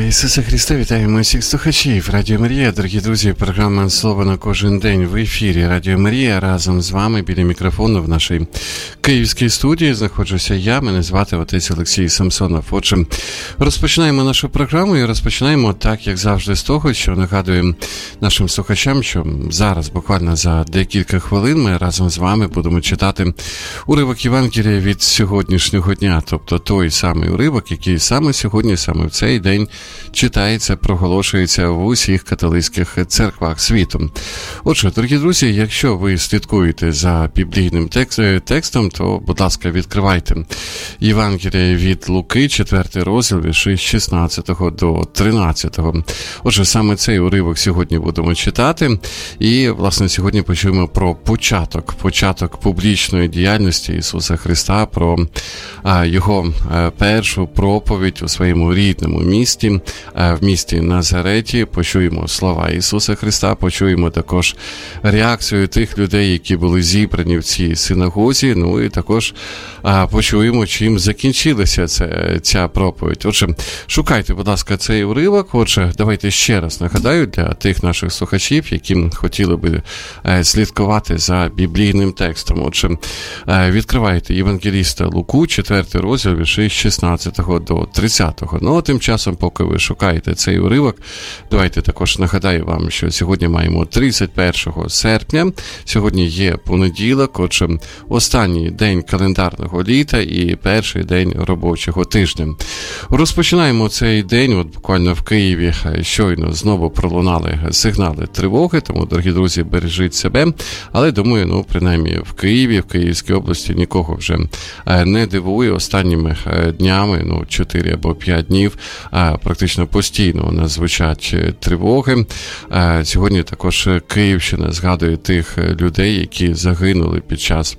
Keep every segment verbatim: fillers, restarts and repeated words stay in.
Слава Ісуса Христа, вітаємо усіх слухачів Радіо Марія. Дорогі друзі, програма «Слово на кожен день» в ефірі Радіо Марія. Разом з вами біля мікрофону в нашій київській студії знаходжуся я, мене звати отець Олексій Самсонов. Отже, розпочинаємо нашу програму і розпочинаємо так, як завжди, з того, що нагадуємо нашим слухачам, що зараз, буквально за декілька хвилин, ми разом з вами будемо читати уривок Євангелія від сьогоднішнього дня, тобто той самий уривок, який саме сьогодні, саме в цей день читається, проголошується в усіх католицьких церквах світу. Отже, дорогі друзі, якщо ви слідкуєте за біблійним текстом, то, будь ласка, відкривайте Євангеліє від Луки, четвертий розділ, вірші з шістнадцятого до тринадцятого. Отже, саме цей уривок сьогодні будемо читати. І, власне, сьогодні почуємо про початок, початок публічної діяльності Ісуса Христа, про а, Його а, першу проповідь у своєму рідному місті, а, в місті Назареті. Почуємо слова Ісуса Христа, почуємо також реакцію тих людей, які були зібрані в цій синагозі, ну і також а, почуємо, чим закінчилася ця, ця проповідь. Отже, шукайте, будь ласка, цей уривок. Отже, давайте ще раз нагадаю для тих наших слухачів, які хотіли би а, слідкувати за біблійним текстом. Отже, а, відкривайте Євангеліста Луку, четвертий розділ, вірші з шістнадцятого до тридцятого. Ну, а тим часом, поки ви шукаєте цей уривок, давайте також нагадаю вам, що сьогодні маємо тридцять першого серпня, сьогодні є понеділок, отже, останній день календарного літа і перший день робочого тижня. Розпочинаємо цей день, от буквально в Києві щойно знову пролунали сигнали тривоги, тому, дорогі друзі, бережіть себе, але, думаю, ну, принаймні в Києві, в Київській області нікого вже не дивує. Останніми днями, ну, чотири або п'ять днів, практично постійно у нас звучать тривоги. Сьогодні також Київщина згадує тих людей, які загинули під час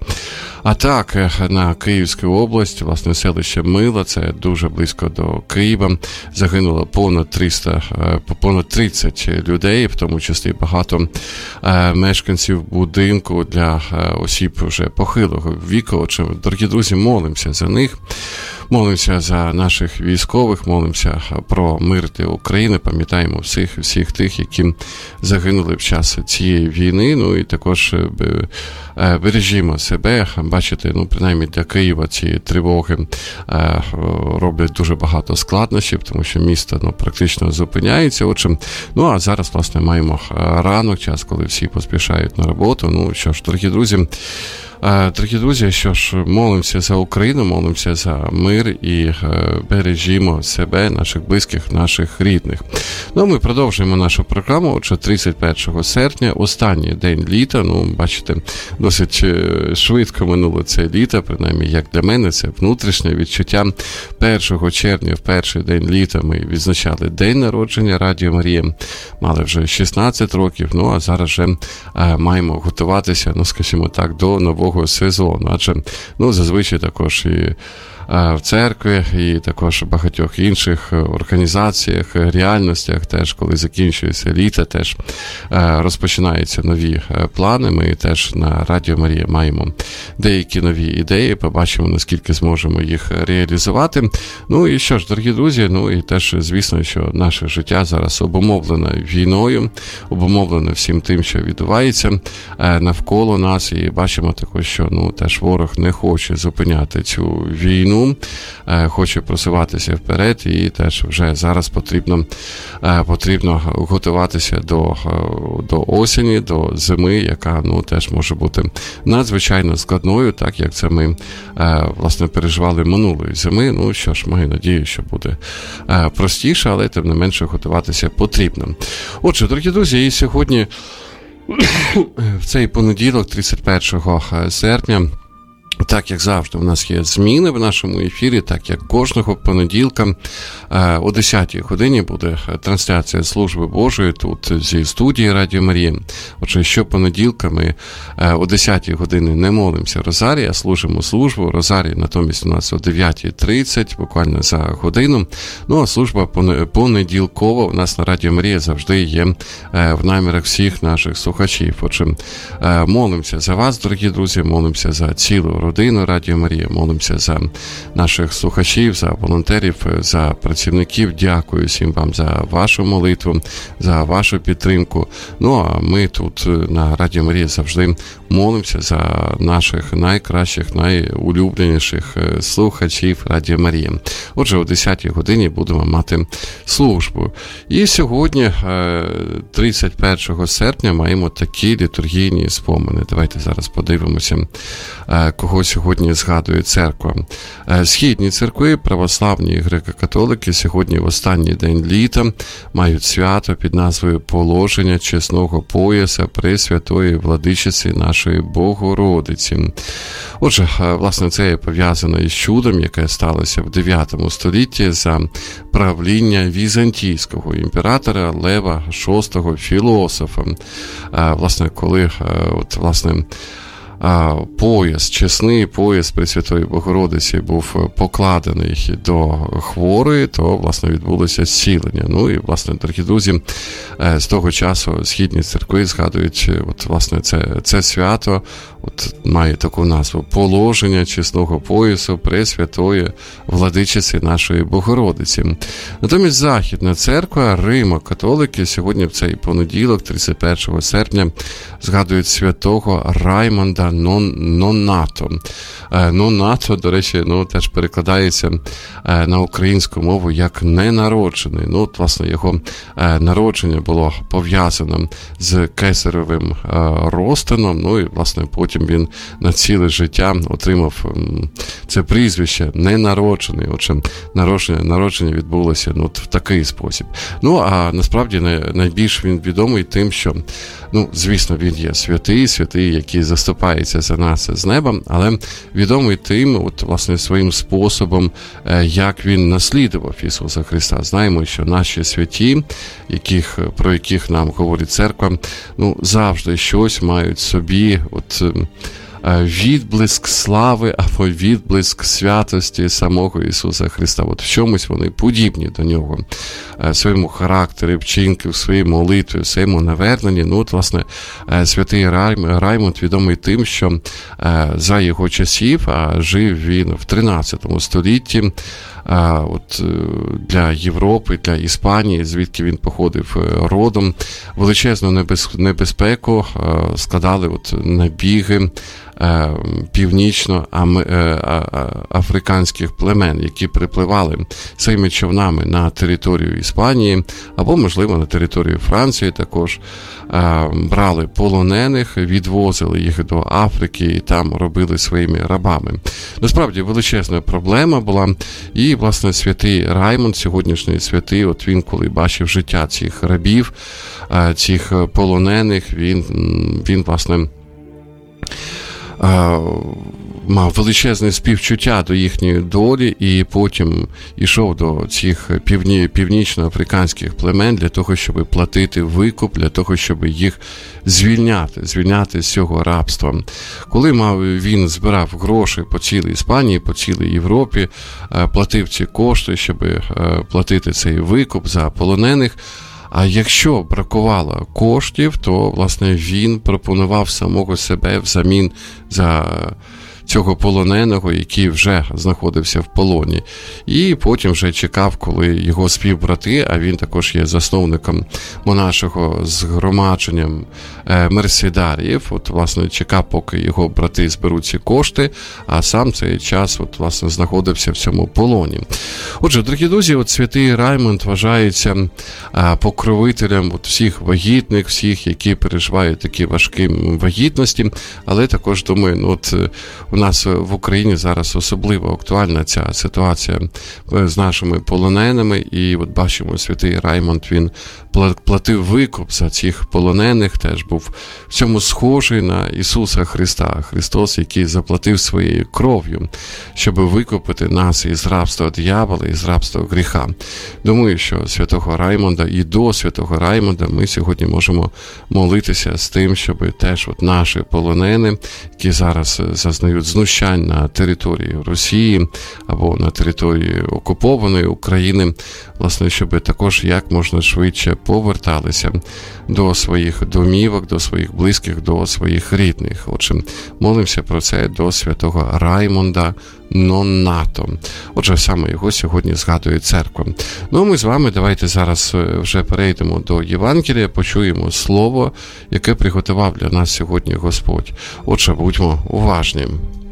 атак на Київську область, власне, селище Мила, це дуже близько до Києва. Загинуло понад триста, понад тридцять людей, в тому числі багато мешканців будинку для осіб вже похилого віку. Отже, дорогі друзі, молимося за них. Молимося за наших військових, молимося про мир для України, пам'ятаємо всіх, всіх тих, які загинули в час цієї війни, ну і також бережімо себе. Бачите, ну, принаймні для Києва ці тривоги роблять дуже багато складнощів, тому що місто, ну, практично зупиняється. Отже, ну, а зараз, власне, маємо ранок, час, коли всі поспішають на роботу. Ну, що ж, дорогі друзі, Дорогі друзі, що ж, молимося за Україну, молимося за мир і бережімо себе, наших близьких, наших рідних. Ну, ми продовжуємо нашу програму. Отже, тридцять першого серпня, останній день літа. Ну, бачите, досить швидко минуло це літо, принаймні, як для мене, це внутрішнє відчуття. першого червня, в перший день літа, ми відзначали день народження Радіо Марія. Мали вже шістнадцять років, ну, а зараз вже а, маємо готуватися, ну, скажімо так, до нового сезону, адже, ну, зазвичай також і в церкві, і також в багатьох інших організаціях, реальностях теж, коли закінчується літо, теж розпочинаються нові плани. Ми теж на Радіо Марія маємо деякі нові ідеї, побачимо, наскільки зможемо їх реалізувати. Ну і що ж, дорогі друзі, ну і теж, звісно, що наше життя зараз обумовлене війною, обумовлене всім тим, що відбувається навколо нас, і бачимо також, що, ну, теж ворог не хоче зупиняти цю війну, хоче просуватися вперед, і теж вже зараз потрібно, потрібно готуватися до, до осені, до зими, яка, ну, теж може бути надзвичайно складною, так як це ми, власне, переживали минулої зими. Ну, що ж, маю надію, що буде простіше, але тим не менше готуватися потрібно. Отже, дорогі друзі, і сьогодні в цей понеділок, тридцять першого серпня, так, як завжди, у нас є зміни в нашому ефірі, так як кожного понеділка о десятій годині буде трансляція служби Божої тут зі студії Радіо Марія. Отже, щопонеділка ми о десятій годині не молимося Розарії, а служимо службу. Розарій натомість у нас о дев'ятій тридцять, буквально за годину. Ну, а служба понеділкова у нас на Радіо Марія завжди є в намірах всіх наших слухачів. Отже, молимося за вас, дорогі друзі, молимося за цілу родину Радіо Марія, молимося за наших слухачів, за волонтерів, за працівників. Дякую всім вам за вашу молитву, за вашу підтримку. Ну, а ми тут на Радіо Марія завжди молимося за наших найкращих, найулюбленіших слухачів Радіо Марія. Отже, о десятій годині будемо мати службу. І сьогодні, тридцять першого серпня, маємо такі літургійні спомини. Давайте зараз подивимося, кого сьогодні згадує церква. Східні церкви, православні і греко-католики сьогодні в останній день літа мають свято під назвою «Положення чесного пояса Пресвятої Владичиці нашої Богородиці». Отже, власне, це є пов'язано із чудом, яке сталося в дев'ятому столітті за правління візантійського імператора Лева шостого, філософа. Власне, коли от, власне, пояс, чесний пояс Пресвятої Богородиці був покладений до хворої, то, власне, відбулося зцілення. Ну і, власне, дорогі друзі, з того часу східні церкви згадують, от, власне, це, це свято, от, має таку назву «Положення чесного поясу Пресвятої Владичиці нашої Богородиці». Натомість Західна церква, Римо-католики, сьогодні в цей понеділок, тридцять першого серпня, згадують святого Раймонда Нонато. Нонато, до речі, ну, теж перекладається на українську мову як «ненароджений». Ну, от, власне, його народження було пов'язано з кесаревим розтином, ну, і, власне, потім він на ціле життя отримав це прізвище «ненароджений». Отже, народження, народження відбулося, ну, в такий спосіб. Ну, а насправді найбільш він відомий тим, що, ну, звісно, він є святий, святий, який заступається за нас з неба, але відомий тим, от, власне, своїм способом, як він наслідував Ісуса Христа. Знаємо, що наші святі, яких, про яких нам говорить церква, ну, завжди щось мають собі, от, відблиск слави або відблиск святості самого Ісуса Христа. От в чомусь вони подібні до нього. В своєму характері, вчинки, в своїй молитві, в своєму наверненні. Ну, от, власне, святий Раймонд відомий тим, що за його часів, а жив він в тринадцятому столітті, от для Європи, для Іспанії, звідки він походив родом, величезну небезпеку складали от набіги північно-африканських племен, які припливали своїми човнами на територію Іспанії, або, можливо, на територію Франції також, брали полонених, відвозили їх до Африки і там робили своїми рабами. Насправді, величезна проблема була, і, власне, святий Раймонд, сьогоднішній святий, от він, коли бачив життя цих рабів, цих полонених, він, він власне, мав величезне співчуття до їхньої долі, і потім йшов до цих півні, північноафриканських племен для того, щоб платити викуп, для того, щоб їх звільняти, звільняти з цього рабства. Коли мав, він збирав гроші по цілій Іспанії, по цілій Європі, платив ці кошти, щоб платити цей викуп за полонених, а якщо бракувало коштів, то, власне, він пропонував самого себе взамін за цього полоненого, який вже знаходився в полоні. І потім вже чекав, коли його співбрати, а він також є засновником монашого згромадження мерседаріїв, от, власне, чекав, поки його брати зберуть ці кошти, а сам цей час, от, власне, знаходився в цьому полоні. Отже, дорогі друзі, от святий Раймонд вважається покровителем от всіх вагітних, всіх, які переживають такі важкі вагітності, але також, думаю, ну, от у нас в Україні зараз особливо актуальна ця ситуація з нашими полоненими, і от бачимо, святий Раймонд, він платив викуп за цих полонених, теж був в цьому схожий на Ісуса Христа. Христос, який заплатив своєю кров'ю, щоб викупити нас із рабства диявола, із рабства гріха. Думаю, що святого Раймонда і до святого Раймонда ми сьогодні можемо молитися з тим, щоб теж от наші полонени, які зараз зазнають період знущань на території Росії або на території окупованої України, власне, щоб також як можна швидше поверталися до своїх домівок, до своїх близьких, до своїх рідних. Отже, молимося про це до святого Раймонда Ноннато. Отже, саме його сьогодні згадує церква. Ну, а ми з вами давайте зараз вже перейдемо до Євангелія, почуємо слово, яке приготував для нас сьогодні Господь. Отже, будьмо уважні.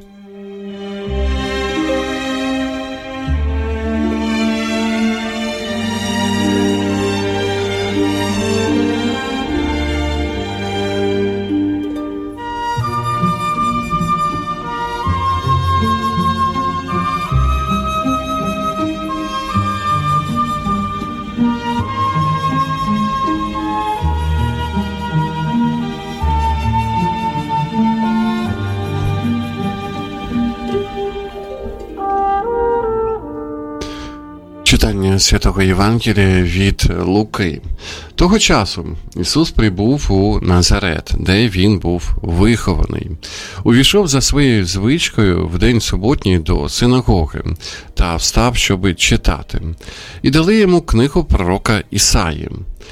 Читання Святого Євангелія від Луки. Того часу Ісус прибув у Назарет, де Він був вихований. Увійшов за своєю звичкою в день суботній до синагоги та встав, щоби читати. І дали йому книгу пророка Ісаї.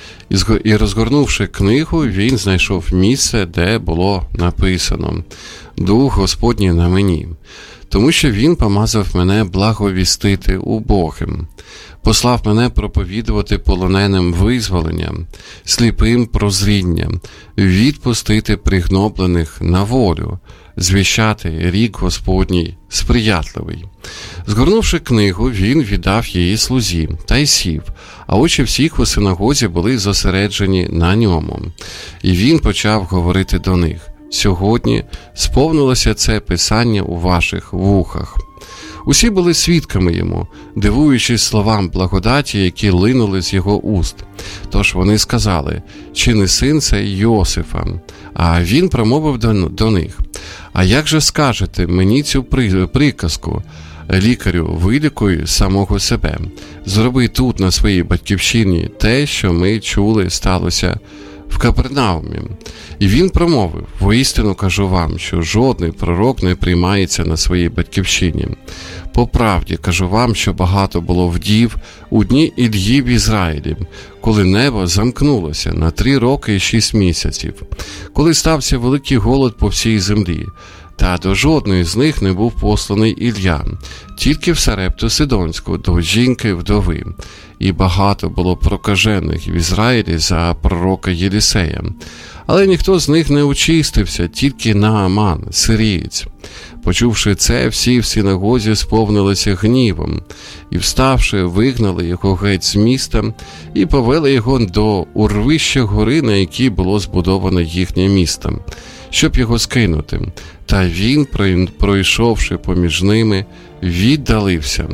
І розгорнувши книгу, він знайшов місце, де було написано: «Дух Господній на мені, тому що він помазав мене благовістити убогим, послав мене проповідувати полоненим визволення, сліпим прозріння, відпустити пригноблених на волю, звіщати рік Господній сприятливий». Згорнувши книгу, він віддав її слузі та й сів, а очі всіх у синагозі були зосереджені на ньому. І він почав говорити до них: «Сьогодні сповнилося це писання у ваших вухах». Усі були свідками йому, дивуючись словам благодаті, які линули з його уст. Тож вони сказали: «Чи не син це Йосифа?» А він промовив до, до них: «А як же скажете мені цю приказку? Лікарю, вилікуй самого себе. Зроби тут, на своїй батьківщині, те, що ми чули, сталося в Капернаумі». І він промовив: «Воістину кажу вам, що жодний пророк не приймається на своїй батьківщині. По правді кажу вам, що багато було вдів у дні Іллі в Ізраїлі, коли небо замкнулося на три роки і шість місяців, коли стався великий голод по всій землі. Та до жодної з них не був посланий Ілля, тільки в Сарепту Сидонську, до жінки-вдови. І багато було прокажених в Ізраїлі за пророка Єлісея. Але ніхто з них не очистився, тільки Нааман, сирієць. Почувши це, всі в синагозі сповнилися гнівом, і, вставши, вигнали його геть з міста і повели його до урвища гори, на якій було збудоване їхнє місто, щоб його скинути. Та він, пройшовши поміж ними, віддалився.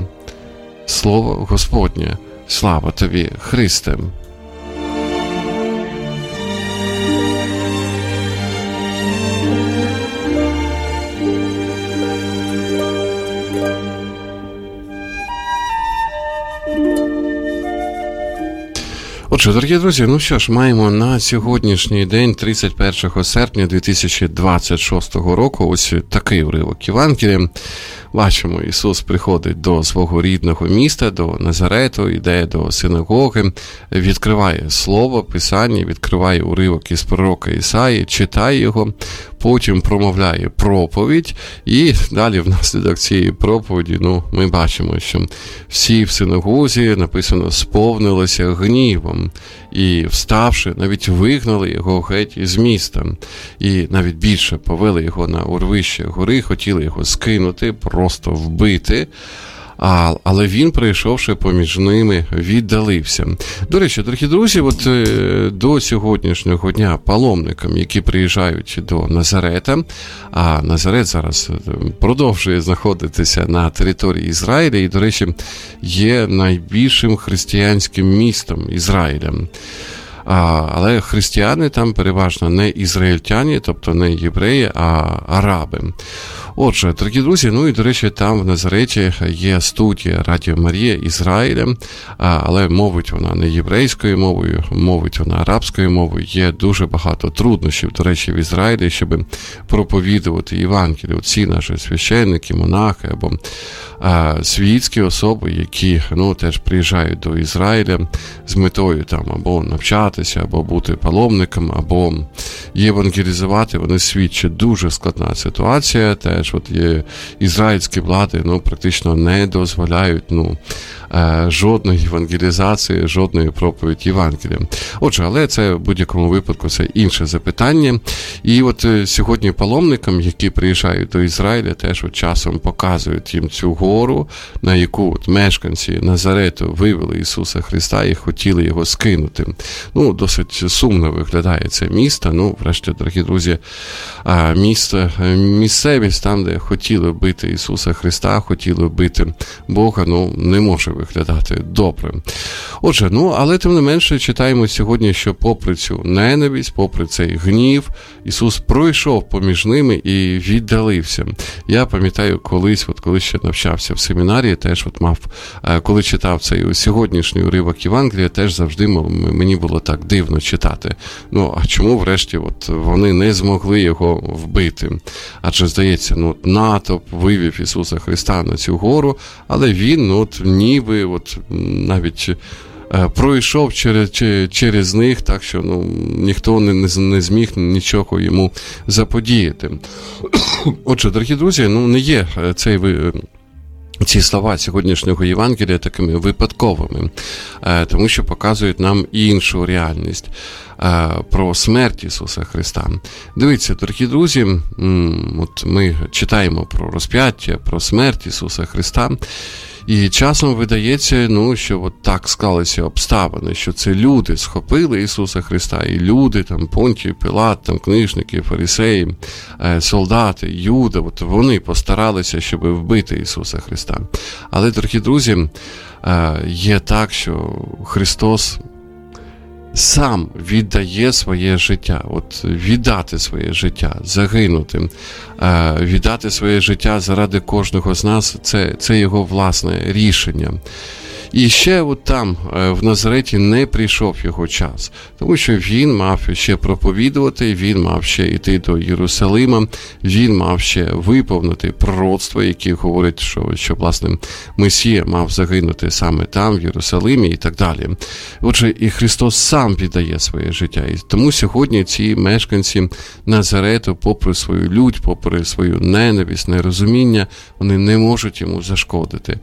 Слово Господнє. Слава тобі, Христе! Отже, дорогі друзі, ну що ж, маємо на сьогоднішній день, тридцять першого серпня дві тисячі двадцять шостого року, ось такий уривок Євангелія. Бачимо, Ісус приходить до свого рідного міста, до Назарету, йде до синагоги, відкриває слово, Писання, відкриває уривок із пророка Ісаї, читає його, потім промовляє проповідь, і далі внаслідок цієї проповіді, ну, ми бачимо, що всі в синагозі, написано, сповнилися гнівом, і, вставши, навіть вигнали його геть із міста, і навіть більше повели його на урвище гори, хотіли його скинути, просто вбити, а, але він, прийшовши поміж ними, віддалився. До речі, дорогі друзі, от е, до сьогоднішнього дня паломникам, які приїжджають до Назарета, а Назарет зараз продовжує знаходитися на території Ізраїля і, до речі, є найбільшим християнським містом Ізраїля. А, але християни там переважно не ізраїльтяни, тобто не євреї, а араби. Отже, дорогі друзі, ну і, до речі, там в Назареті є студія Радіо Марія Ізраїля, але мовить вона не єврейською мовою, мовить вона арабською мовою. Є дуже багато труднощів, до речі, в Ізраїлі, щоб проповідувати Євангелію. Ці наші священники, монахи або а, світські особи, які, ну, теж приїжджають до Ізраїля з метою там або навчатися, або бути паломником, або євангелізувати, вони свідчать. Дуже складна ситуація, теж от є ізраїльські влади, ну, практично не дозволяють, ну, жодної евангелізації, жодної проповіді Євангелія. Отже, але це в будь-якому випадку це інше запитання. І от сьогодні паломникам, які приїжджають до Ізраїля, теж от часом показують їм цю гору, на яку от мешканці Назарету вивели Ісуса Христа і хотіли його скинути. Ну, досить сумно виглядає це місто. Ну, врешті, дорогі друзі, місто, місцевість там, де хотіли бити Ісуса Христа, хотіли бити Бога, ну, не може виглядати добре. Отже, ну, але тим не менше читаємо сьогодні, що попри цю ненависть, попри цей гнів, Ісус пройшов поміж ними і віддалився. Я пам'ятаю, колись, от коли ще навчався в семінарії, теж от мав, коли читав цей сьогоднішній уривок Євангелія, теж завжди мені було так дивно читати. Ну, а чому врешті от вони не змогли його вбити? Адже, здається, ну, натовп вивів Ісуса Христа на цю гору, але він, ну, от, ніби, от, навіть пройшов через, через них, так що, ну, ніхто не, не зміг нічого йому заподіяти. Отже, дорогі друзі, ну, не є цей ці слова сьогоднішнього Євангелія такими випадковими, тому що показують нам іншу реальність про смерть Ісуса Христа. Дивіться, дорогі друзі, от ми читаємо про розп'яття, про смерть Ісуса Христа, і часом видається, ну, що от так склалися обставини, що це люди схопили Ісуса Христа, і люди, там, Понтій, Пилат, там, книжники, фарисеї, солдати, Юда, от вони постаралися, щоб вбити Ісуса Христа. Але, дорогі друзі, є так, що Христос сам віддає своє життя, от віддати своє життя, загинути, віддати своє життя заради кожного з нас, це, це його власне рішення. І ще от там, в Назареті, не прийшов його час, тому що він мав ще проповідувати, він мав ще йти до Єрусалима, він мав ще виповнити пророцтво, які говорять, що, що власне, Месія мав загинути саме там, в Єрусалимі і так далі. Отже, і Христос сам віддає своє життя. І тому сьогодні ці мешканці Назарету, попри свою лють, попри свою ненависть, нерозуміння, вони не можуть йому зашкодити.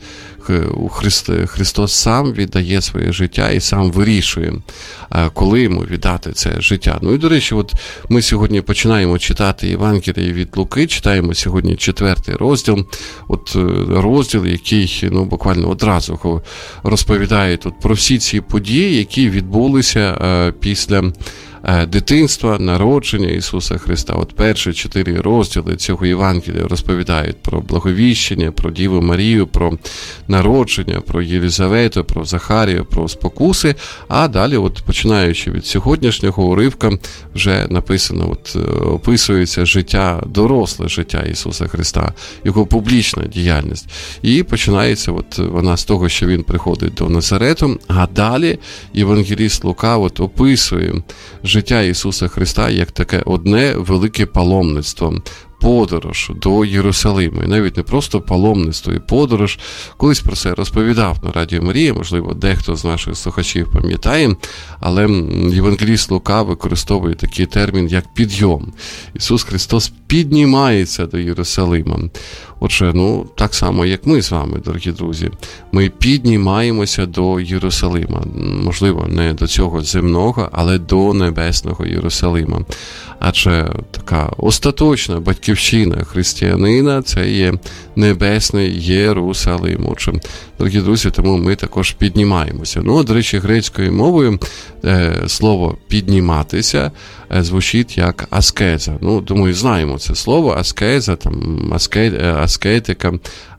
Христос сам віддає своє життя і сам вирішує, коли йому віддати це життя. Ну і, до речі, от ми сьогодні починаємо читати Євангеліє від Луки, читаємо сьогодні четвертий розділ, от розділ, який, ну, буквально одразу розповідає тут про всі ці події, які відбулися після дитинства, народження Ісуса Христа. От перші чотири розділи цього Євангелія розповідають про благовіщення, про Діву Марію, про народження, про Єлизавету, про Захарію, про спокуси, а далі, от починаючи від сьогоднішнього уривка, вже написано, от описується життя, доросле життя Ісуса Христа, його публічна діяльність. І починається от вона з того, що він приходить до Назарету, а далі євангеліст Лука от описує життя Ісуса Христа як таке одне велике паломництво, подорож до Єрусалиму. І навіть не просто паломництво і подорож. Колись про це розповідав на Радіо Марія, можливо, дехто з наших слухачів пам'ятає, але євангеліст Лука використовує такий термін, як підйом. Ісус Христос піднімається до Єрусалима. Отже, ну, так само, як ми з вами, дорогі друзі. Ми піднімаємося до Єрусалима. Можливо, не до цього земного, але до небесного Єрусалима. Адже така остаточна батьківщина християнина – це є небесний Єрусалим. Отже, дорогі друзі, тому ми також піднімаємося. Ну, до речі, грецькою мовою е, слово «підніматися» е, звучить як аскеза. Ну, думаю, знаємо це слово аскеза, там, аскет, аскетика,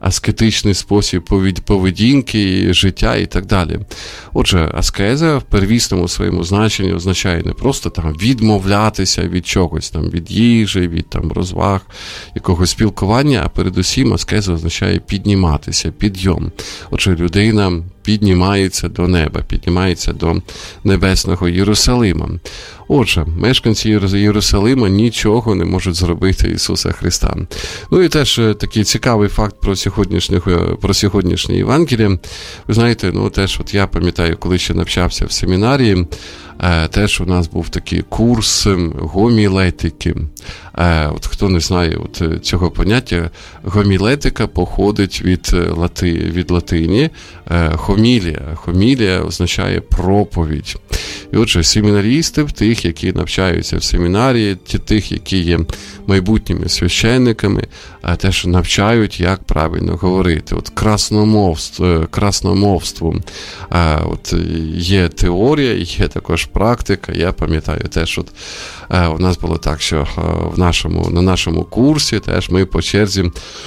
аскетичний спосіб поведінки, життя і так далі. Отже, аскеза в первісному своєму значенні означає не просто там відмовлятися від чогось, там, від їжі, від там, розваг, якогось спілкування, а передусім аскеза означає підніматися, підйом. Отже, людина піднімається до неба, піднімається до небесного Єрусалима. Отже, мешканці Єрусалима нічого не можуть зробити Ісуса Христа. Ну і теж такий цікавий факт про сьогоднішнє, про сьогоднішнє Євангеліє. Ви знаєте, ну теж от я пам'ятаю, коли ще навчався в семінарії, теж у нас був такий курс гомілетики. От хто не знає от цього поняття, гомілетика походить від, лати, від латині хомілія. Хомілія означає проповідь. І отже, семінарісти, тих, які навчаються в семінарії, ті тих, які є майбутніми священниками, теж навчають, як правильно говорити. От красномовство, красномовство. От є теорія, є також практика. Я пам'ятаю теж, от у нас було так, що в нашому, на нашому курсі теж ми по черзі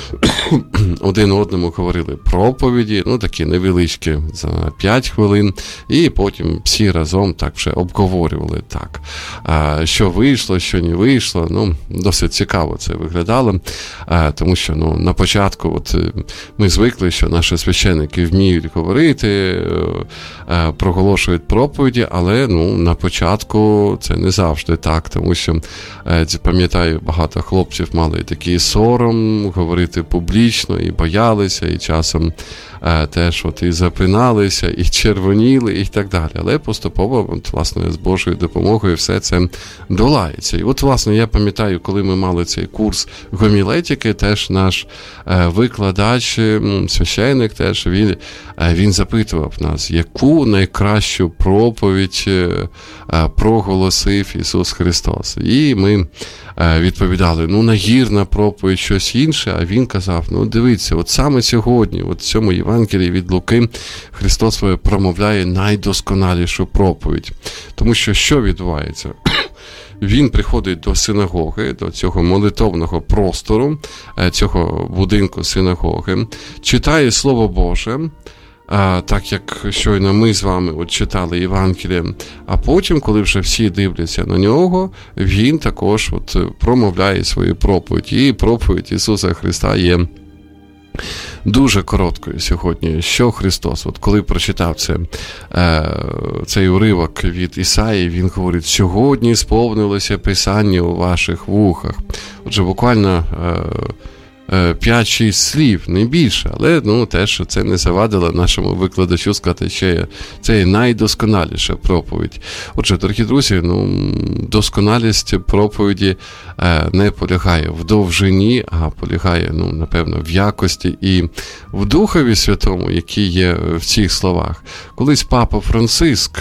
один одному говорили проповіді, ну такі невеличкі, за п'ять хвилин, і потім всі разом так вже обговорювали так, що вийшло, що не вийшло. Ну, досить цікаво це виглядало, тому що ну, на початку от, ми звикли, що наші священники вміють говорити, проголошують проповіді, але ну, на початку це не завжди так, тому що, пам'ятаю, багато хлопців мали такий сором говорити публічно, і боялися, і часом теж от і запиналися, і червоніли, і так далі. Але поступово, от, власне, з Божою допомогою все це долається. І от, власне, я пам'ятаю, коли ми мали цей курс гомілетики, теж наш викладач, священник теж, він, він запитував нас, яку найкращу проповідь проголосив Ісус Христос. І ми відповідали, ну, нагірна проповідь, щось інше, а він казав, ну, дивіться, от саме сьогодні, от в цьому Євангелії від Луки, Христос промовляє найдосконалішу проповідь. Тому що що відбувається? Він приходить до синагоги, до цього молитовного простору, цього будинку синагоги, читає Слово Боже, А, так як щойно ми з вами от читали Євангеліє, а потім, коли вже всі дивляться на нього, він також от промовляє свою проповідь. І проповідь Ісуса Христа є дуже короткою сьогодні. Що Христос, от коли прочитав це, е, цей уривок від Ісаї, він говорить, сьогодні сповнилося Писання у ваших вухах. Отже, буквально е, п'ять-шість слів, не більше, але ну, теж це не завадило нашому викладачу сказати, що це найдосконаліша проповідь. Отже, дорогі друзі, ну, досконалість проповіді не полягає в довжині, а полягає, ну, напевно, в якості і в Духові Святому, який є в цих словах. Колись папа Франциск,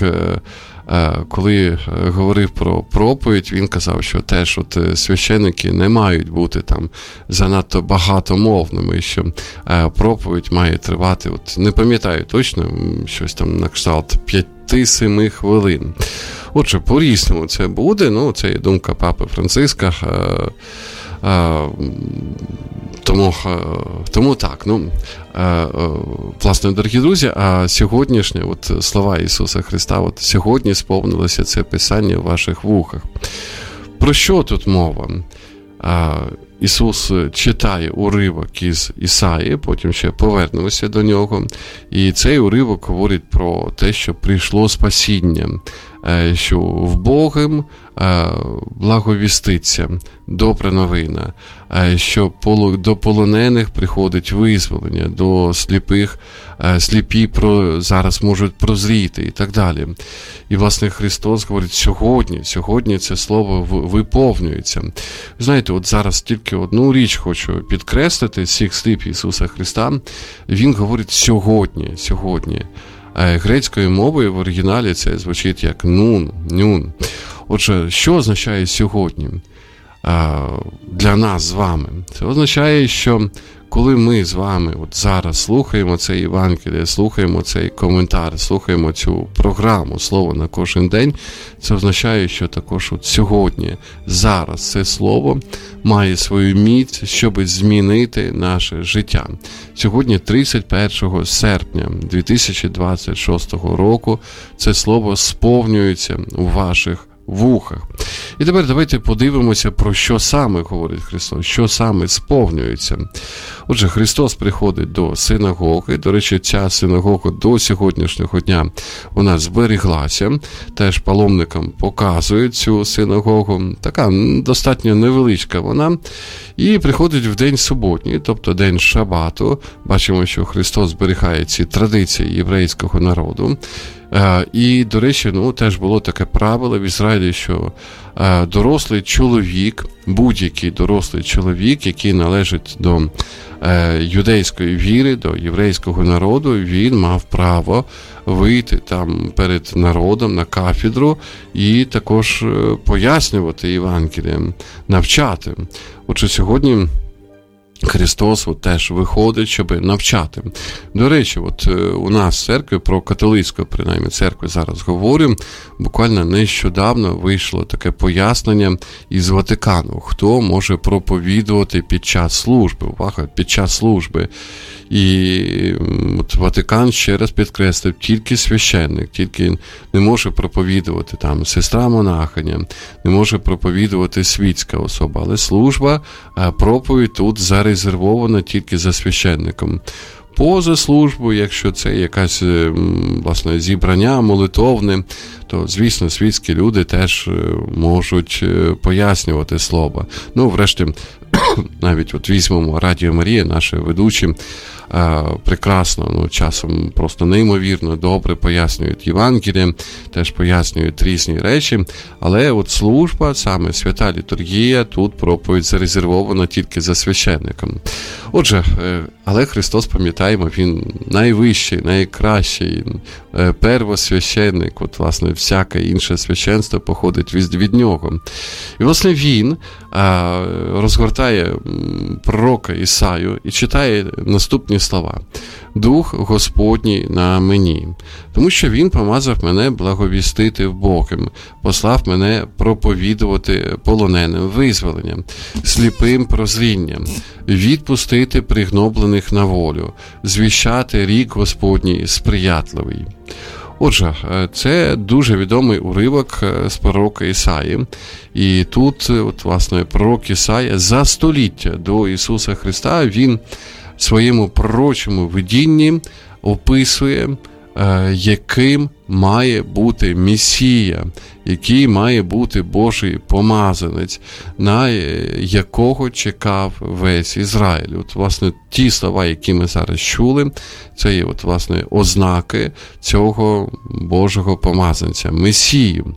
коли говорив про проповідь, він казав, що теж от священники не мають бути там занадто багатомовними, що проповідь має тривати, от не пам'ятаю точно, щось там на кшталт п'яти-семи хвилин. Отже, по-різному це буде, ну, це є думка папи Франциска, Тому, тому так, ну, власне, дорогі друзі, а сьогоднішнє, от слова Ісуса Христа, от сьогодні сповнилося це Писання в ваших вухах. Про що тут мова? Ісус читає уривок із Ісаї, потім ще повернемося до нього, і цей уривок говорить про те, що прийшло спасіння, що в Богом благовіститься добра новина, що до полонених приходить визволення, до сліпих, сліпі зараз можуть прозріти і так далі. І, власне, Христос говорить, сьогодні, сьогодні це слово виповнюється. Ви знаєте, от зараз тільки одну річ хочу підкреслити з цих слів Ісуса Христа. Він говорить сьогодні, сьогодні. Грецькою мовою в оригіналі це звучить як нун, нюн. Отже, що означає сьогодні для нас з вами? Це означає, що коли ми з вами от зараз слухаємо цей Євангеліє, слухаємо цей коментар, слухаємо цю програму «Слово на кожен день», це означає, що також от сьогодні, зараз це слово має свою міць, щоб змінити наше життя. Сьогодні, тридцять першого серпня дві тисячі двадцять шостого року, це слово сповнюється у ваших вухах. І тепер давайте подивимося, про що саме говорить Христос, що саме сповнюється. Отже, Христос приходить до синагоги. До речі, ця синагога до сьогоднішнього дня, вона зберіглася. Теж паломникам показують цю синагогу. Така достатньо невеличка вона. І приходить в день суботній, тобто день Шабату. Бачимо, що Христос зберігає ці традиції єврейського народу. І, до речі, ну, теж було таке правило в Ізраїлі, що дорослий чоловік, будь-який дорослий чоловік, який належить до юдейської віри, до єврейського народу, він мав право вийти там перед народом на кафедру і також пояснювати Євангеліє, навчати. Отже, сьогодні Христос от теж виходить, щоб навчати. До речі, от у нас в церкві, про католицьку, принаймні, церкву зараз говоримо, буквально нещодавно вийшло таке пояснення із Ватикану, хто може проповідувати під час служби, увага, під час служби. І от Ватикан ще раз підкреслив, тільки священник, тільки не може проповідувати там сестра-монахиня, не може проповідувати світська особа, але служба, проповідь тут зарезервована тільки за священником. Поза службою, якщо це якесь, власне, зібрання молитовне, то, звісно, світські люди теж можуть пояснювати слово. Ну, врешті, навіть от візьмемо Радіо Марія, наші ведучі, прекрасно, ну, часом просто неймовірно добре пояснюють Євангеліє, теж пояснюють різні речі, але от служба, саме свята літургія, тут проповідь зарезервована тільки за священником. Отже, але Христос, пам'ятаємо, Він найвищий, найкращий, первосвященник, от, власне, всяке інше священство походить від, від Нього. І, власне, Він а, розгортає пророка Ісаю і читає наступні слова. «Дух Господній на мені, тому що Він помазав мене благовістити вбогим, послав мене проповідувати полоненим визволення, сліпим прозрінням, відпустити пригноблених на волю, звіщати рік Господній сприятливий». Отже, це дуже відомий уривок з пророка Ісаї. І тут, от, власне, пророк Ісая за століття до Ісуса Христа, він в своєму пророчому видінні описує, яким має бути Месія, який має бути Божий помазанець, на якого чекав весь Ізраїль. От, власне, ті слова, які ми зараз чули, це є, от, власне, ознаки цього Божого помазанця, Месію.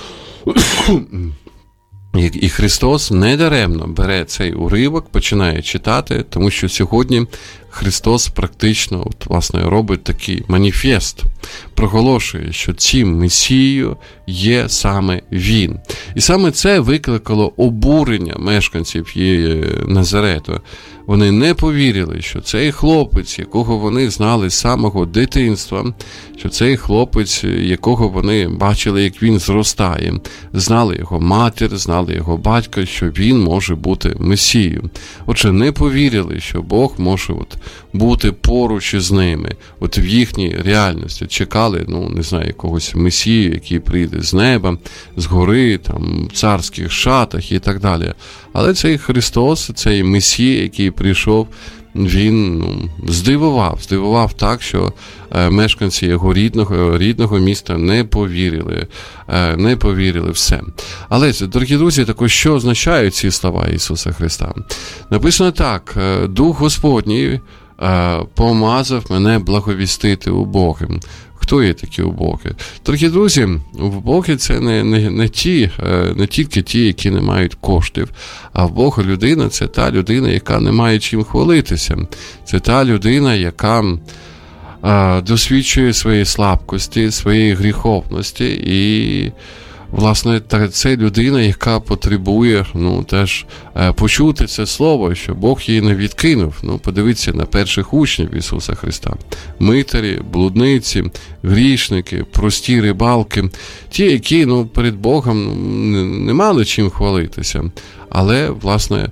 І Христос недаремно бере цей уривок, починає читати, тому що сьогодні Христос практично, от, власне, робить такий маніфест, проголошує, що цим Месією є саме Він. І саме це викликало обурення мешканців Назарету. Вони не повірили, що цей хлопець, якого вони знали з самого дитинства, що цей хлопець, якого вони бачили, як він зростає, знали його матір, знали його батька, що він може бути Месією. Отже, не повірили, що Бог може от бути поруч із ними, от в їхній реальності. Чекали, ну, не знаю, якогось Месію, який прийде з неба, з гори, там, в царських шатах і так далі. Але цей Христос, цей Месія, який прийшов, він, ну, здивував, здивував так, що е, мешканці його рідного, рідного міста не повірили, е, не повірили все. Але, дорогі друзі, також що означають ці слова Ісуса Христа? Написано так: «Дух Господній е, помазав мене благовістити убогим». Хто є такі убогі? Дорогі друзі, убогі – це не, не, не, ті, не тільки ті, які не мають коштів, а вбога людина – це та людина, яка не має чим хвалитися. Це та людина, яка а, досвідчує своєї слабкості, своєї гріховності і власне, це людина, яка потребує, ну, теж почути це слово, що Бог її не відкинув. Ну, подивіться на перших учнів Ісуса Христа. Митарі, блудниці, грішники, прості рибалки, ті, які, ну, перед Богом не мали чим хвалитися. Але, власне,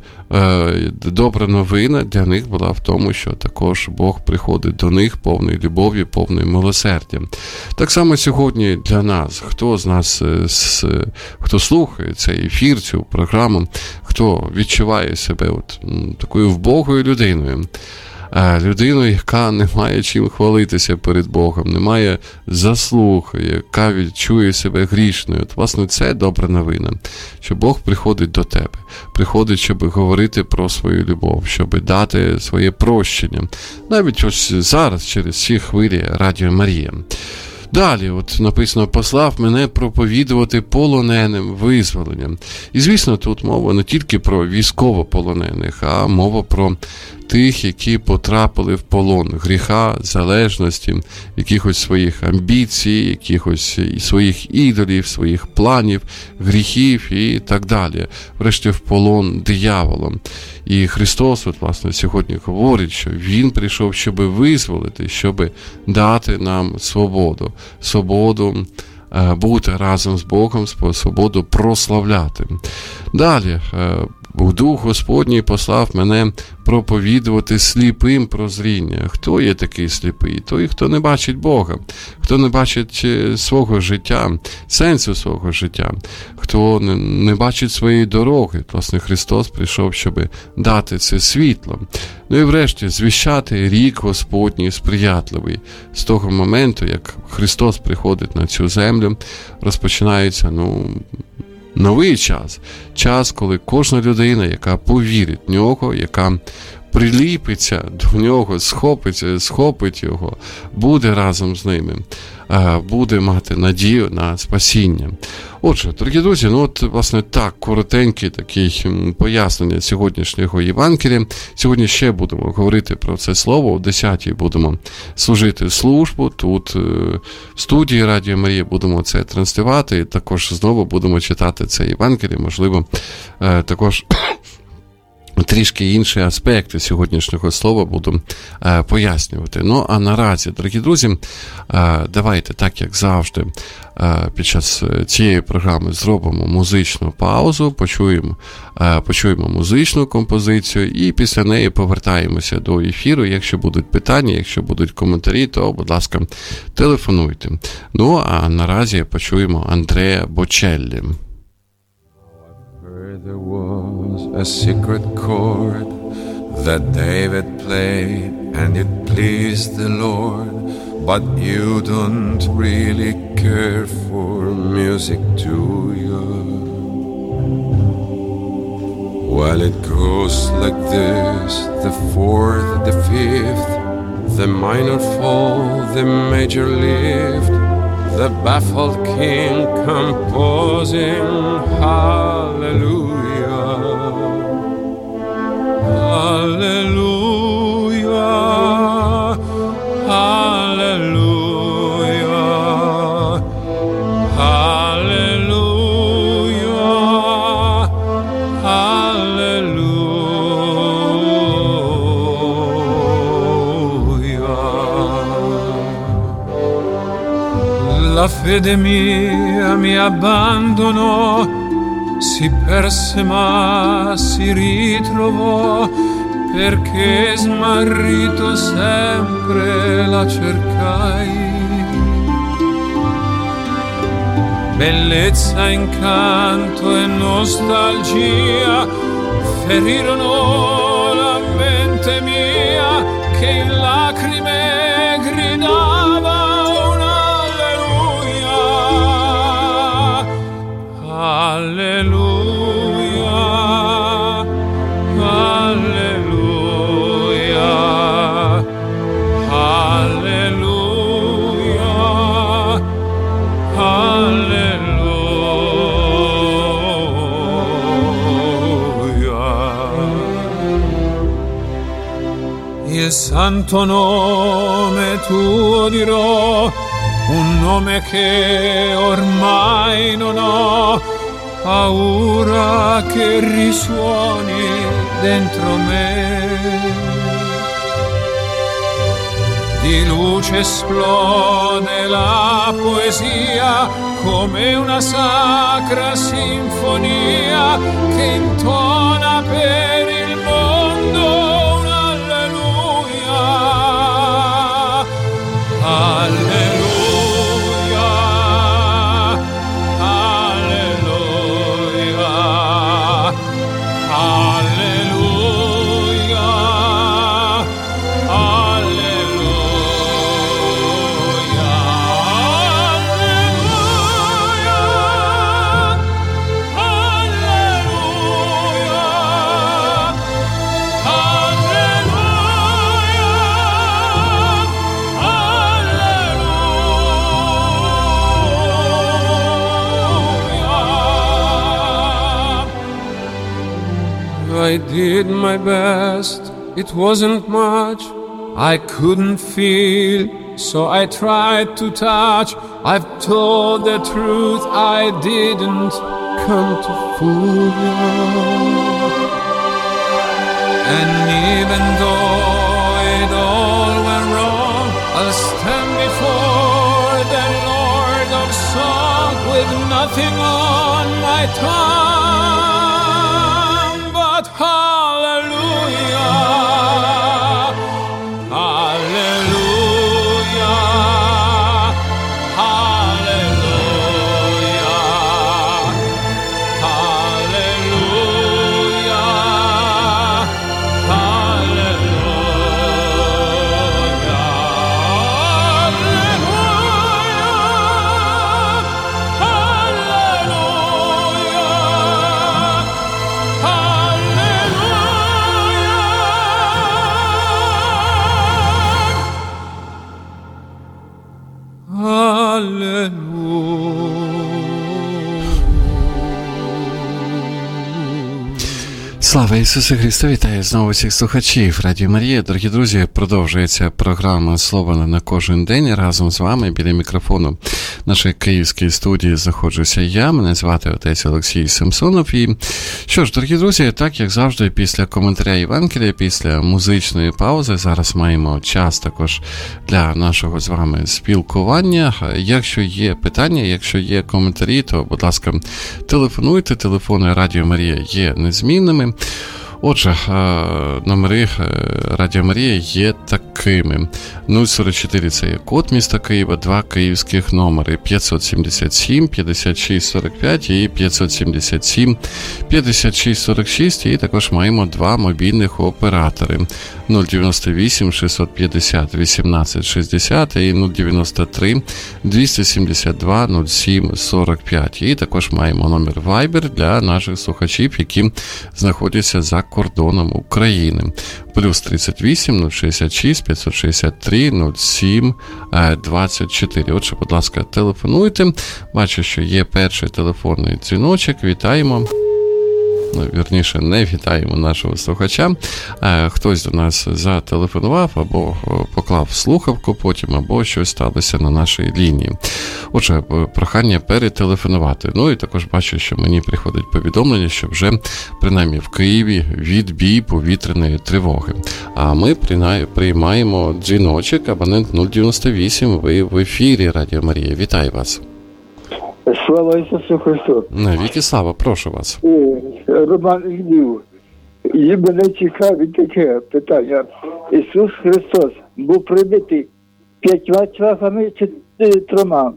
добра новина для них була в тому, що також Бог приходить до них повною любов'ю, повною милосердям. Так само сьогодні для нас, хто з нас, хто слухає цей ефір, цю програму, хто відчуває себе от такою вбогою людиною, людину, яка не має чим хвалитися перед Богом, не має заслуг, яка відчує себе грішною. От, власне, це добра новина, що Бог приходить до тебе, приходить, щоб говорити про свою любов, щоб дати своє прощення. Навіть ось зараз, через ці хвилі Радіо Марія. Далі, от написано, послав мене проповідувати полоненим визволенням. І, звісно, тут мова не тільки про військовополонених, а мова про тих, які потрапили в полон гріха, залежності, якихось своїх амбіцій, якихось своїх ідолів, своїх планів, гріхів і так далі. Врешті в полон дияволом. І Христос, от, власне, сьогодні говорить, що Він прийшов, щоб визволити, щоб дати нам свободу. Свободу бути разом з Богом, свободу прославляти. Далі, Дух Господній послав мене проповідувати сліпим прозріння. Хто є такий сліпий? Той, хто не бачить Бога, хто не бачить свого життя, сенсу свого життя, хто не бачить своєї дороги. Власне, Христос прийшов, щоб дати це світло. Ну і врешті, звіщати рік Господній сприятливий. З того моменту, як Христос приходить на цю землю, розпочинається, ну, новий час. Час, коли кожна людина, яка повірить в нього, яка приліпиться до нього, схопиться, схопить його, буде разом з ними, буде мати надію на спасіння. Отже, дорогі друзі, ну от, власне, так, коротеньке таке пояснення сьогоднішнього Євангелія. Сьогодні ще будемо говорити про це слово, о десятій будемо служити службу, тут в студії Радіо Марія будемо це транслювати, і також знову будемо читати це Євангеліє, можливо, також трішки інші аспекти сьогоднішнього слова буду е, пояснювати. Ну, а наразі, дорогі друзі, е, давайте, так як завжди, е, під час цієї програми зробимо музичну паузу, почуємо, е, почуємо музичну композицію і після неї повертаємося до ефіру. Якщо будуть питання, якщо будуть коментарі, то, будь ласка, телефонуйте. Ну, а наразі почуємо Андреа Бочеллі. There was a secret chord that David played and it pleased the Lord, but you don't really care for music, do you? Well, it goes like this, the fourth, the fifth, the minor fall, the major lift, the baffled king composing hallelujah, hallelujah, hallelujah, hallelujah, hallelujah. La fede mia mi abbandonò, si perse ma si ritrovò, perché smarrito sempre la cercai. Bellezza, incanto e nostalgia ferirono la mente mia, che in lacrime gridava un alleluia, alleluia, alleluia, alleluia, alleluia. Il santo nome tuo dirò, un nome che ormai non ho paura che risuoni dentro me. Di luce esplode la poesia come una sacra sinfonia che intona per il mondo un alleluia. Alleluia, alleluia, alleluia, alleluia, I did my best, it wasn't much, I couldn't feel, so I tried to touch. I've told the truth, I didn't come to fool you. And even though it all went wrong, I'll stand before the Lord of Song with nothing on my tongue but hallelujah, hallelujah, hallelujah, hallelujah, Слава Ісусу Христу! Вітаю знову всіх слухачів Радіо Марія. Дорогі друзі, продовжується програма «Слово на кожен день». Разом з вами біля мікрофону нашої київської студії знаходжуся я. Мене звати отець Олексій Самсонов. І що ж, дорогі друзі, так як завжди, після коментаря Євангелія, після музичної паузи, зараз маємо час також для нашого з вами спілкування. Якщо є питання, якщо є коментарі, то, будь ласка, телефонуйте. Телефони Радіо Марія є незмінними. Отже, номери Радіо Марія є такими. нуль сорок чотири – це є код міста Києва, два київських номери п'ятсот сімдесят сім п'ятдесят шість сорок п'ять і п'ятсот сімдесят сім п'ятдесят шість сорок шість. І також маємо два мобільних оператори нуль дев'яносто вісім шістсот п'ятдесят вісімнадцять шістдесят і нуль дев'яносто три двісті сімдесят два нуль сім сорок п'ять. І також маємо номер Viber для наших слухачів, які знаходяться за кордоном України. Плюс тридцять вісім нуль шістдесят шість п'ятсот шістдесят три нуль сім двадцять чотири. Отже, будь ласка, телефонуйте. Бачу, що є перший телефонний дзвіночок. Вітаємо. Ну, вірніше, не вітаємо нашого слухача. Хтось до нас зателефонував або поклав слухавку потім, або щось сталося на нашій лінії. Отже, прохання перетелефонувати. Ну і також бачу, що мені приходить повідомлення, що вже принаймні в Києві відбій повітряної тривоги. А ми приймаємо дзвіночок, абонент нуль дев'яносто вісім, ви в ефірі Радіо Марія. Вітаю вас. Слава Ісусу Христу. Навіки слава, прошу вас. Роман Львів. І мене цікавить таке питання. Ісус Христос був прибитий п'ятьма цвяхами чи трьома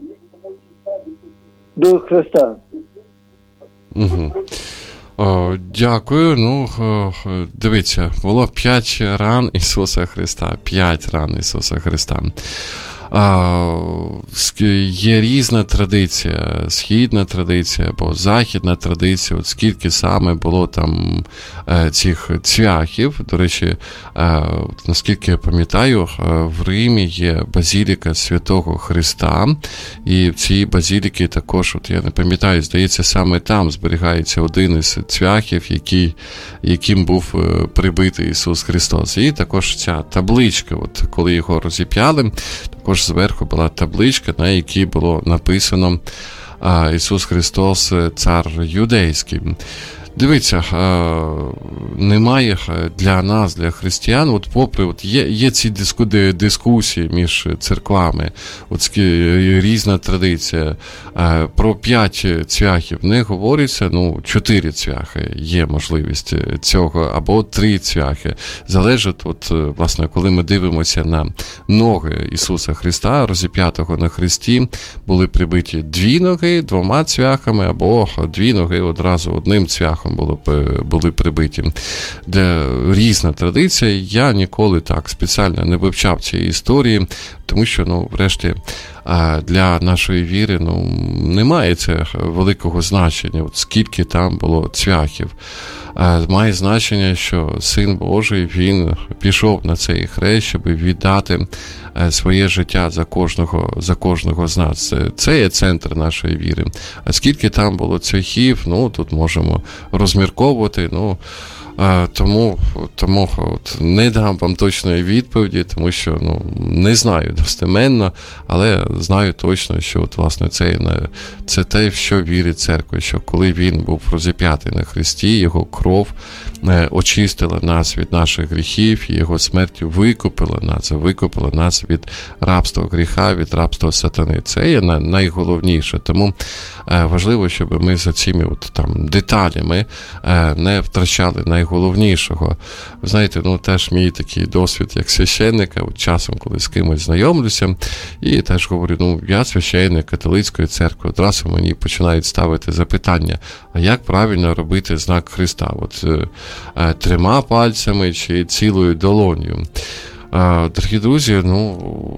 до Христа? Угу. О, дякую. Ну, дивіться, було п'ять ран Ісуса Христа. П'ять ран Ісуса Христа. А, є різна традиція, східна традиція або західна традиція, от скільки саме було там е, цих цвяхів. До речі, е, наскільки я пам'ятаю, в Римі є базіліка Святого Христа, і в цій базіліці також, от я не пам'ятаю, здається, саме там зберігається один із цвяхів, який, яким був прибитий Ісус Христос. І також ця табличка, от коли його розіп'яли, також зверху була табличка, на якій було написано «Ісус Христос, цар юдейський». Дивіться, немає для нас, для християн, от попри, от є, є ці дискусії між церквами, от різна традиція, про п'ять цвяхів не говориться, ну, чотири цвяхи є можливість цього, або три цвяхи. Залежить, от, власне, коли ми дивимося на ноги Ісуса Христа, розіп'ятого на хресті, були прибиті дві ноги двома цвяхами, або дві ноги одразу одним цвяхом Було, були прибиті. Де різна традиція, я ніколи так спеціально не вивчав цієї історії, тому що, ну, врешті, для нашої віри, ну, немає це великого значення, от скільки там було цвяхів. Має значення, що Син Божий, Він пішов на цей хрест, щоб віддати своє життя за кожного, за кожного з нас. Це, це є центр нашої віри. А скільки там було цвяхів, ну, тут можемо розмірковувати, ну, Тому, тому от, не дам вам точної відповіді, тому що, ну, не знаю достеменно, але знаю точно, що от, власне, це, це те, в що вірить церква, що коли він був розіп'ятий на хресті, його кров очистила нас від наших гріхів, і його смертю викупила нас, викупила нас від рабства гріха, від рабства сатани. Це є найголовніше. Тому важливо, щоб ми за цими от, там, деталями не втрачали найголовнішого. Ви знаєте, ну, теж мій такий досвід як священника, от часом, коли з кимось знайомлюся, і теж говорю, ну, я священник католицької церкви, одразу мені починають ставити запитання, а як правильно робити знак Христа? От е, трьома пальцями чи цілою долонью? Е, дорогі друзі, ну,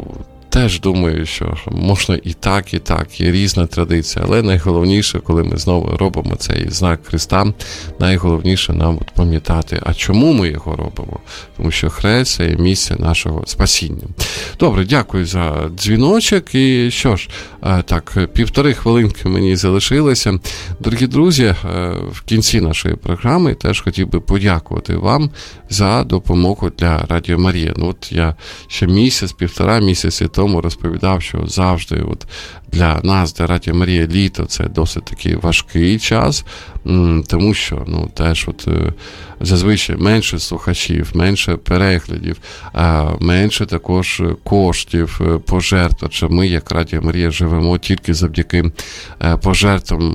теж думаю, що можна і так, і так, є різна традиція, але найголовніше, коли ми знову робимо цей знак Христа, найголовніше нам от пам'ятати, а чому ми його робимо? Тому що хрест – це місце нашого спасіння. Добре, дякую за дзвіночок, і що ж, так, півтори хвилинки мені залишилося. Дорогі друзі, в кінці нашої програми теж хотів би подякувати вам за допомогу для Радіо Марія. Ну, от я ще місяць, півтора місяці тому розповідав, що завжди от для нас, для Радіо Марія, літо – це досить такий важкий час, тому що, ну, теж от зазвичай менше слухачів, менше переглядів, менше також коштів, пожертв. Адже ми, як Радіо Марія, живемо тільки завдяки пожертвам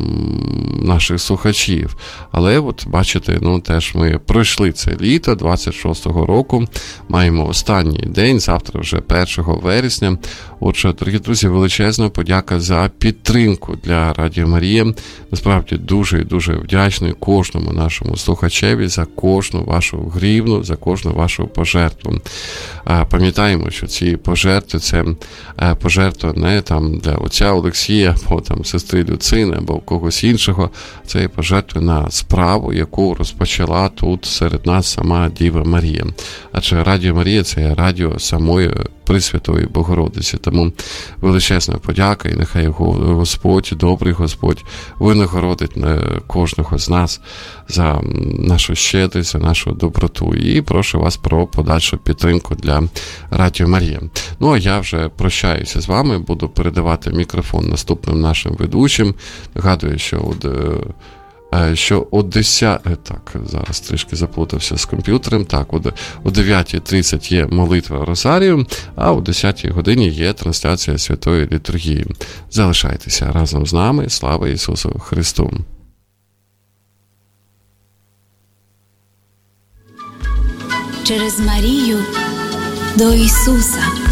наших слухачів. Але от, бачите, ну, теж ми пройшли це літо двадцять шостого року, маємо останній день, завтра вже першого вересня. Отже, дорогі друзі, величезна подяка за підтримку для Радіо Марія. Насправді дуже і дуже вдячний кожному нашому слухачеві за кожну вашу гривну, за кожну вашу пожертву. Пам'ятаємо, що ці пожертви – це пожертва не там для отця Олексія, або там сестри Люцини, або когось іншого. Це пожертви на справу, яку розпочала тут серед нас сама Діва Марія. Адже Радіо Марія – це радіо самої Пресвятої Богородиці. Тому величезна подяка, і нехай Господь, добрий Господь, винагородить кожного з нас за нашу щедрість, за нашу доброту. І прошу вас про подальшу підтримку для Радіо Марія. Ну, а я вже прощаюся з вами, буду передавати мікрофон наступним нашим ведучим. Нагадую, що от що о десятій, так, зараз трішки заплутався з комп'ютером, так, о дев'ятій тридцять є молитва Розарію, а о десятій годині є трансляція Святої Літургії. Залишайтеся разом з нами. Слава Ісусу Христу! Через Марію до Ісуса.